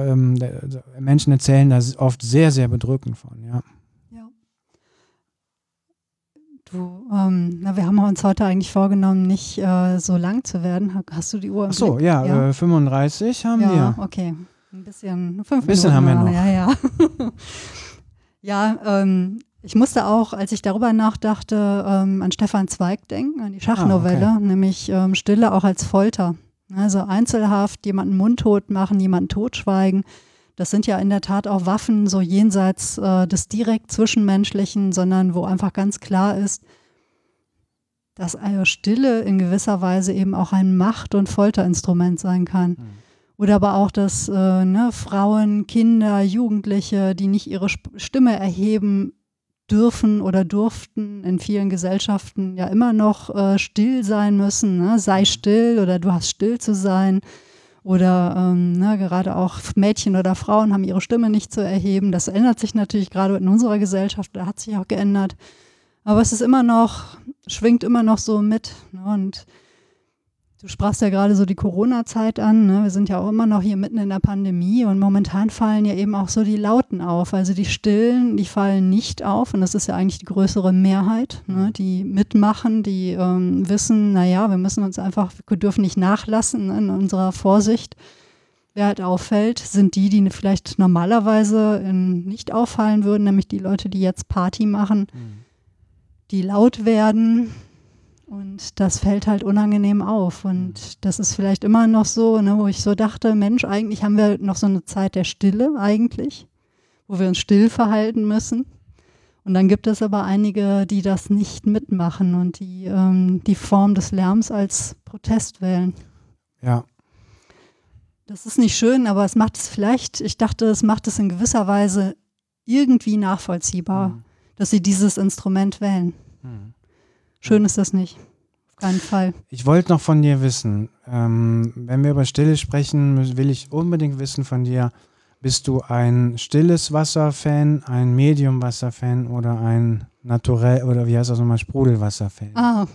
Menschen erzählen das oft sehr, sehr bedrückend von, ja. Wir haben uns heute eigentlich vorgenommen, nicht so lang zu werden. Hast du die Uhr im Ach so, Blick? ja, 35 haben wir. Ja, okay. Ein bisschen, 5 bisschen Minuten haben wir noch. Ja. Ja, ich musste auch, als ich darüber nachdachte, an Stefan Zweig denken, an die Schachnovelle, okay. nämlich Stille auch als Folter. Also Einzelhaft, jemanden mundtot machen, jemanden totschweigen. Das sind ja in der Tat auch Waffen, so jenseits des direkt Zwischenmenschlichen, sondern wo einfach ganz klar ist, dass eine Stille in gewisser Weise eben auch ein Macht- und Folterinstrument sein kann. Oder aber auch, dass Frauen, Kinder, Jugendliche, die nicht ihre Stimme erheben dürfen oder durften, in vielen Gesellschaften ja immer noch still sein müssen. Ne? Sei still oder du hast still zu sein. Oder gerade auch Mädchen oder Frauen haben ihre Stimme nicht zu erheben. Das ändert sich natürlich gerade in unserer Gesellschaft, da hat sich auch geändert. Aber es ist schwingt immer noch so mit. Ne? Und du sprachst ja gerade so die Corona-Zeit an. Ne? Wir sind ja auch immer noch hier mitten in der Pandemie und momentan fallen ja eben auch so die Lauten auf. Also die Stillen, die fallen nicht auf und das ist ja eigentlich die größere Mehrheit, ne? Die mitmachen, die wissen, wir müssen uns einfach, wir dürfen nicht nachlassen in unserer Vorsicht. Wer halt auffällt, sind die vielleicht normalerweise nicht auffallen würden, nämlich die Leute, die jetzt Party machen, die laut werden. Und das fällt halt unangenehm auf. Und das ist vielleicht immer noch so, wo ich so dachte, Mensch, eigentlich haben wir noch so eine Zeit der Stille eigentlich, wo wir uns still verhalten müssen. Und dann gibt es aber einige, die das nicht mitmachen und die Form des Lärms als Protest wählen. Ja. Das ist nicht schön, aber es macht es macht es in gewisser Weise irgendwie nachvollziehbar, dass sie dieses Instrument wählen. Schön ist das nicht. Auf keinen Fall. Ich wollte noch von dir wissen, wenn wir über Stille sprechen, will ich unbedingt wissen von dir, bist du ein stilles Wasser-Fan, ein Medium-Wasser-Fan oder ein Naturell, oder wie heißt das nochmal, Sprudelwasser-Fan?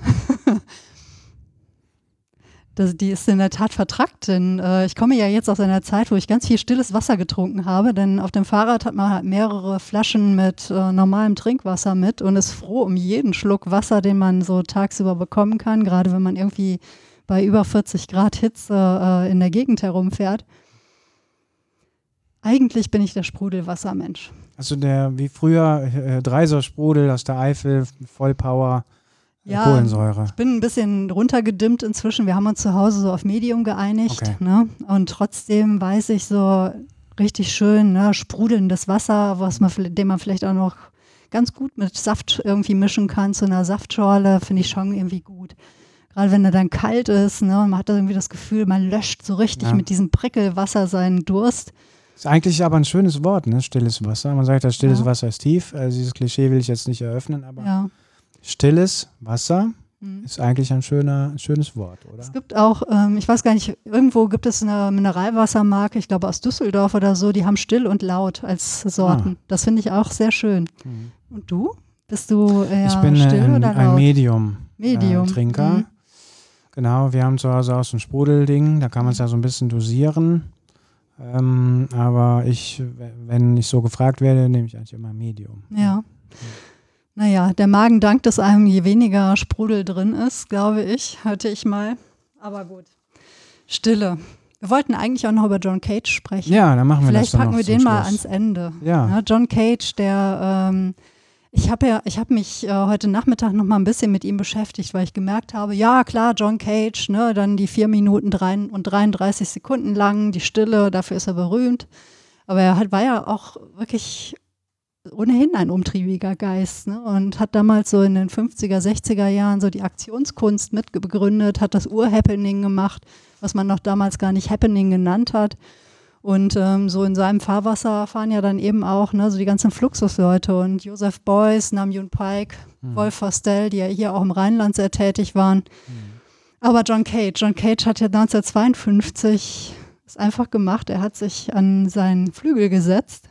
Die ist in der Tat vertrackt, denn ich komme ja jetzt aus einer Zeit, wo ich ganz viel stilles Wasser getrunken habe, denn auf dem Fahrrad hat man halt mehrere Flaschen mit normalem Trinkwasser mit und ist froh um jeden Schluck Wasser, den man so tagsüber bekommen kann, gerade wenn man irgendwie bei über 40 Grad Hitze in der Gegend herumfährt. Eigentlich bin ich der Sprudelwassermensch. Also wie früher Dreiser-Sprudel aus der Eifel, Vollpower, Kohlensäure. Ich bin ein bisschen runtergedimmt inzwischen. Wir haben uns zu Hause so auf Medium geeinigt. Okay. Ne? Und trotzdem weiß ich so richtig schön, sprudelndes Wasser, den man vielleicht auch noch ganz gut mit Saft irgendwie mischen kann zu einer Saftschorle, finde ich schon irgendwie gut. Gerade wenn er dann kalt ist, und man hat da irgendwie das Gefühl, man löscht so richtig mit diesem Prickelwasser seinen Durst. Ist eigentlich aber ein schönes Wort, ne? Stilles Wasser. Man sagt, das stilles Wasser ist tief. Also dieses Klischee will ich jetzt nicht eröffnen, aber stilles Wasser ist eigentlich ein schönes Wort, oder? Es gibt auch, ich weiß gar nicht, irgendwo gibt es eine Mineralwassermarke, ich glaube aus Düsseldorf oder so, die haben still und laut als Sorten. Das finde ich auch sehr schön. Und du? Bist du eher still oder laut? Ein Medium-Trinker. Genau, wir haben zu Hause auch so ein Sprudelding, da kann man es ja so ein bisschen dosieren. Aber wenn ich so gefragt werde, nehme ich eigentlich immer Medium. Ja. Naja, der Magen dankt es einem, je weniger Sprudel drin ist, glaube ich, hörte ich mal. Aber gut. Stille. Wir wollten eigentlich auch noch über John Cage sprechen. Ja, dann machen wir Vielleicht das dann noch. Vielleicht packen wir den mal ans Ende. Ja. John Cage, ich habe mich heute Nachmittag noch mal ein bisschen mit ihm beschäftigt, weil ich gemerkt habe, ja klar, John Cage, dann die 4 Minuten 33 Sekunden lang, die Stille, dafür ist er berühmt. Aber er war ja auch wirklich ohnehin ein umtriebiger Geist, und hat damals so in den 50er, 60er Jahren so die Aktionskunst mitbegründet, hat das Ur-Happening gemacht, was man noch damals gar nicht Happening genannt hat. Und so in seinem Fahrwasser fahren ja dann eben auch so die ganzen Fluxusleute und Joseph Beuys, Nam June Paik, Wolf Forstell, die ja hier auch im Rheinland sehr tätig waren. Aber John Cage hat ja 1952 es einfach gemacht, er hat sich an seinen Flügel gesetzt.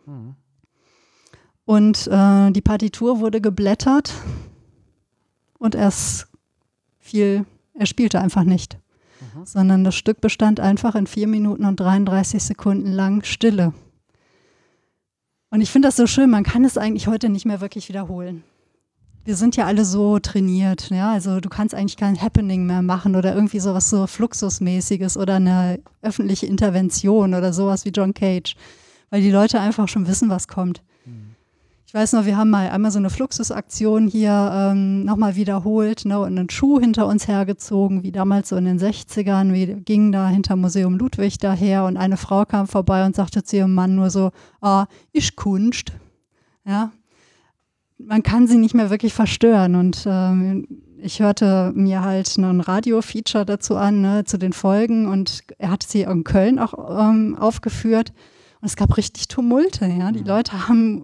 Und die Partitur wurde geblättert und er spielte einfach nicht. Sondern das Stück bestand einfach in 4 Minuten und 33 Sekunden lang Stille. Und ich finde das so schön, man kann es eigentlich heute nicht mehr wirklich wiederholen. wir sind ja alle so trainiert, ja, also du kannst eigentlich kein Happening mehr machen oder irgendwie sowas so Fluxusmäßiges oder eine öffentliche Intervention oder sowas wie John Cage, weil die Leute einfach schon wissen, was kommt. Ich weiß noch, wir haben mal einmal so eine Fluxusaktion hier nochmal wiederholt, ne, und einen Schuh hinter uns hergezogen, wie damals so in den 60ern. Wir gingen da hinter Museum Ludwig daher und eine Frau kam vorbei und sagte zu ihrem Mann nur so, ich Kunst. Ja, man kann sie nicht mehr wirklich verstören. Und ich hörte mir halt ein Radio-Feature dazu an, ne, zu den Folgen, und er hatte sie in Köln auch aufgeführt. Und es gab richtig Tumulte, ja. Die Leute haben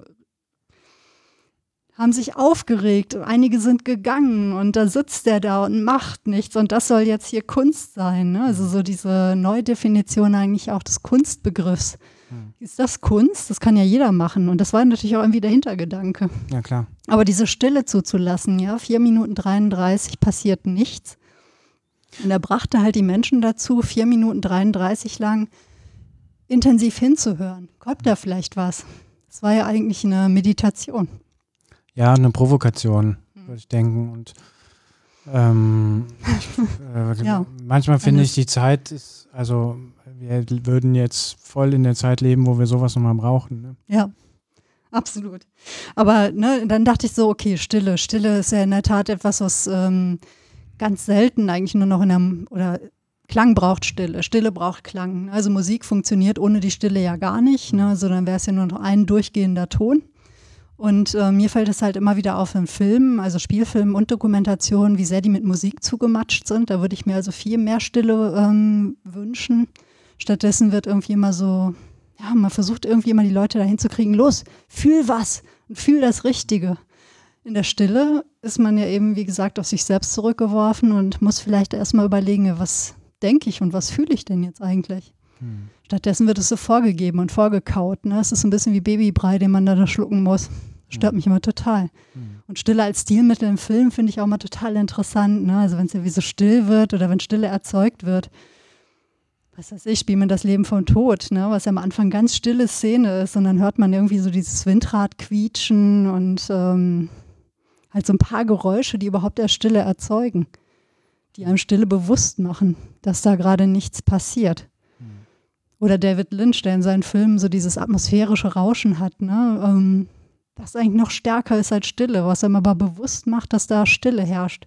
sich aufgeregt, einige sind gegangen und da sitzt der da und macht nichts und das soll jetzt hier Kunst sein, ne? Also so diese Neudefinition eigentlich auch des Kunstbegriffs. Ist das Kunst? Das kann ja jeder machen und das war natürlich auch irgendwie der Hintergedanke. Ja, klar. Aber diese Stille zuzulassen, ja, 4 Minuten 33 passiert nichts. Und er brachte halt die Menschen dazu, 4 Minuten 33 lang intensiv hinzuhören. Kommt da vielleicht was? Das war ja eigentlich eine Meditation. Ja, eine Provokation, würde ich denken. Und manchmal finde ich, die Zeit ist, also wir würden jetzt voll in der Zeit leben, wo wir sowas nochmal brauchen. Ne? Ja, absolut. Aber ne, dann dachte ich so, okay, Stille. Stille ist ja in der Tat etwas, was ganz selten eigentlich nur noch oder Klang braucht Stille. Stille braucht Klang. Also Musik funktioniert ohne die Stille ja gar nicht, ne? Sondern wäre es ja nur noch ein durchgehender Ton. Und mir fällt es halt immer wieder auf in Filmen, also Spielfilmen und Dokumentationen, wie sehr die mit Musik zugematscht sind. Da würde ich mir also viel mehr Stille wünschen. Stattdessen wird irgendwie immer so, ja, man versucht irgendwie immer die Leute dahin zu kriegen, los, fühl was und fühl das Richtige. In der Stille ist man ja eben, wie gesagt, auf sich selbst zurückgeworfen und muss vielleicht erstmal überlegen, was denke ich und was fühle ich denn jetzt eigentlich? Stattdessen wird es so vorgegeben und vorgekaut. Ne? Es ist ein bisschen wie Babybrei, den man da schlucken muss. Stört mich immer total. Und Stille als Stilmittel im Film finde ich auch mal total interessant. Ne? Also wenn es ja wie so still wird oder wenn Stille erzeugt wird. Was weiß ich, spiele mir das Leben vom Tod, ne? Was ja am Anfang ganz stille Szene ist. Und dann hört man irgendwie so dieses Windrad quietschen und halt so ein paar Geräusche, die überhaupt erst Stille erzeugen. Die einem Stille bewusst machen, dass da gerade nichts passiert. Oder David Lynch, der in seinen Filmen so dieses atmosphärische Rauschen hat, ne? Das eigentlich noch stärker ist als Stille, was einem aber bewusst macht, dass da Stille herrscht.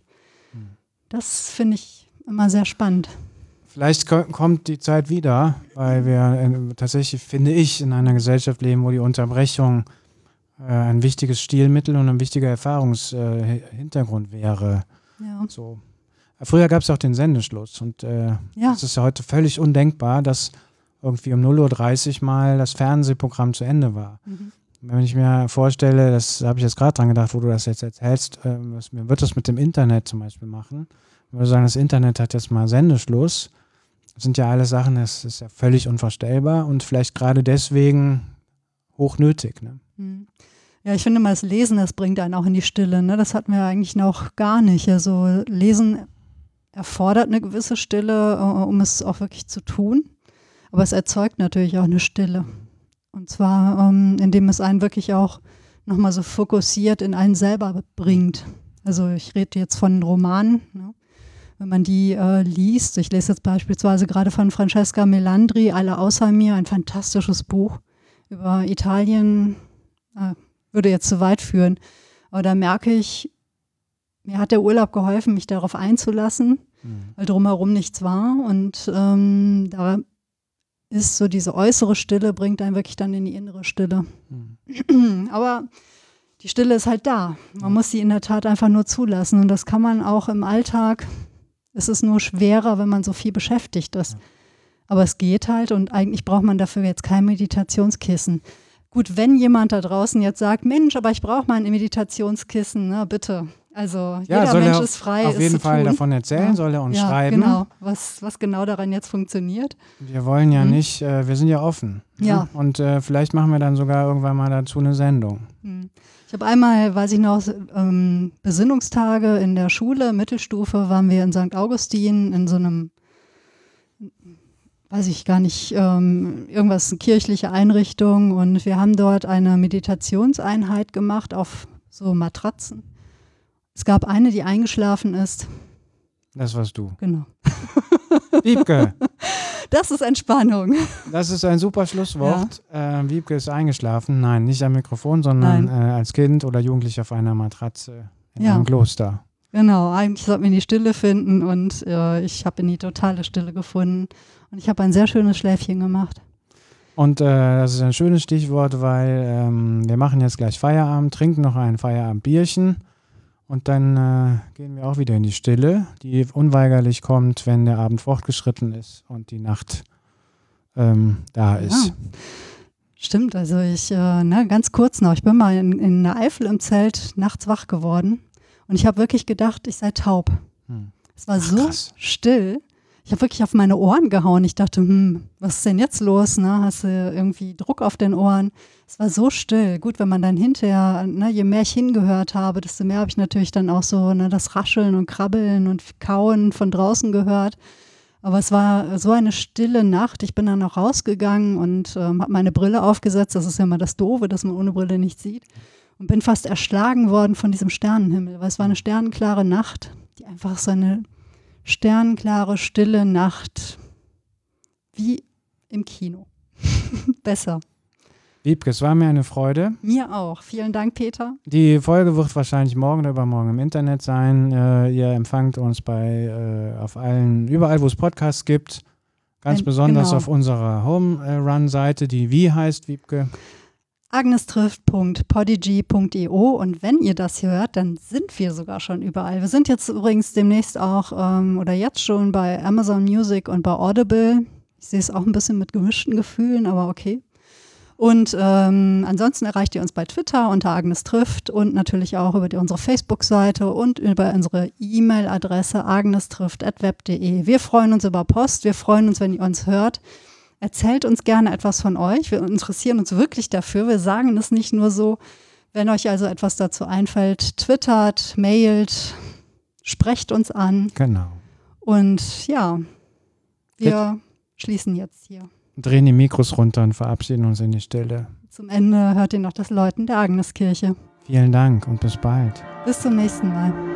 Das finde ich immer sehr spannend. Vielleicht kommt die Zeit wieder, weil wir tatsächlich, finde ich, in einer Gesellschaft leben, wo die Unterbrechung ein wichtiges Stilmittel und ein wichtiger Erfahrungshintergrund wäre. Ja. So. Früher gab es auch den Sendeschluss und es ist ja heute völlig undenkbar, dass irgendwie um 0:30 Uhr mal das Fernsehprogramm zu Ende war. Wenn ich mir vorstelle, das habe ich jetzt gerade dran gedacht, wo du das jetzt erzählst, mir wird das mit dem Internet zum Beispiel machen. Ich würde sagen, das Internet hat jetzt mal Sendeschluss. Das sind ja alles Sachen, das ist ja völlig unvorstellbar und vielleicht gerade deswegen hochnötig. Ne? Ja, ich finde mal, das Lesen, das bringt einen auch in die Stille. Ne? Das hatten wir eigentlich noch gar nicht. Also Lesen erfordert eine gewisse Stille, um es auch wirklich zu tun. Aber es erzeugt natürlich auch eine Stille. Und zwar, indem es einen wirklich auch nochmal so fokussiert in einen selber bringt. Also ich rede jetzt von Romanen. Ne? Wenn man die liest, ich lese jetzt beispielsweise gerade von Francesca Melandri, Alle außer mir, ein fantastisches Buch über Italien, würde jetzt zu weit führen. Aber da merke ich, mir hat der Urlaub geholfen, mich darauf einzulassen, weil drumherum nichts war. Und da ist so diese äußere Stille, bringt einen wirklich dann in die innere Stille. Aber die Stille ist halt da. Man muss sie in der Tat einfach nur zulassen. Und das kann man auch im Alltag. Es ist nur schwerer, wenn man so viel beschäftigt ist. Aber es geht halt und eigentlich braucht man dafür jetzt kein Meditationskissen. Gut, wenn jemand da draußen jetzt sagt, Mensch, aber ich brauche mal ein Meditationskissen, na bitte. Also jeder Mensch ist frei. Auf jeden Fall davon erzählen, soll er uns schreiben. Genau, was genau daran jetzt funktioniert. Wir wollen ja nicht, wir sind ja offen. Ja. Und vielleicht machen wir dann sogar irgendwann mal dazu eine Sendung. Ich habe einmal, weiß ich noch, Besinnungstage in der Schule, Mittelstufe, waren wir in St. Augustin in so einem, weiß ich gar nicht, irgendwas, eine kirchliche Einrichtung. Und wir haben dort eine Meditationseinheit gemacht auf so Matratzen. Es gab eine, die eingeschlafen ist. Das warst du. Genau. Wiebke. Das ist Entspannung. Das ist ein super Schlusswort. Ja. Wiebke ist eingeschlafen. Nein, nicht am Mikrofon, sondern als Kind oder Jugendlich auf einer Matratze in einem Kloster. Genau, eigentlich sollten wir die Stille finden und ich habe in die totale Stille gefunden. Und ich habe ein sehr schönes Schläfchen gemacht. Und das ist ein schönes Stichwort, weil wir machen jetzt gleich Feierabend, trinken noch ein Feierabendbierchen und dann gehen wir auch wieder in die Stille, die unweigerlich kommt, wenn der Abend fortgeschritten ist und die Nacht da ist. Stimmt, also ich, ganz kurz noch, ich bin mal in der Eifel im Zelt nachts wach geworden und ich habe wirklich gedacht, ich sei taub. Es war so krass. Still. Ich habe wirklich auf meine Ohren gehauen. Ich dachte, was ist denn jetzt los? Ne? Hast du irgendwie Druck auf den Ohren? Es war so still. Gut, wenn man dann hinterher, je mehr ich hingehört habe, desto mehr habe ich natürlich dann auch so das Rascheln und Krabbeln und Kauen von draußen gehört. Aber es war so eine stille Nacht. Ich bin dann auch rausgegangen und habe meine Brille aufgesetzt. Das ist ja immer das Doofe, dass man ohne Brille nicht sieht. Und bin fast erschlagen worden von diesem Sternenhimmel. Weil es war eine sternenklare Nacht, die einfach so eine sternenklare, stille Nacht, wie im Kino. Besser. Wiebke, es war mir eine Freude. Mir auch. Vielen Dank, Peter. Die Folge wird wahrscheinlich morgen oder übermorgen im Internet sein. Ihr empfangt uns auf überall, wo es Podcasts gibt. Ganz besonders auf unserer Home-Run-Seite, die wie heißt, Wiebke? agnestrift.podigy.io und wenn ihr das hört, dann sind wir sogar schon überall. Wir sind jetzt übrigens demnächst auch oder jetzt schon bei Amazon Music und bei Audible. Ich sehe es auch ein bisschen mit gemischten Gefühlen, aber okay. Und ansonsten erreicht ihr uns bei Twitter unter agnestrift und natürlich auch über unsere Facebook-Seite und über unsere E-Mail-Adresse agnestrift@web.de. Wir freuen uns über Post, wir freuen uns, wenn ihr uns hört. Erzählt uns gerne etwas von euch. Wir interessieren uns wirklich dafür. Wir sagen das nicht nur so. Wenn euch also etwas dazu einfällt, twittert, mailt, sprecht uns an. Genau. Und ja, wir schließen jetzt hier. Drehen die Mikros runter und verabschieden uns in die Stille. Zum Ende hört ihr noch das Läuten der Agneskirche. Vielen Dank und bis bald. Bis zum nächsten Mal.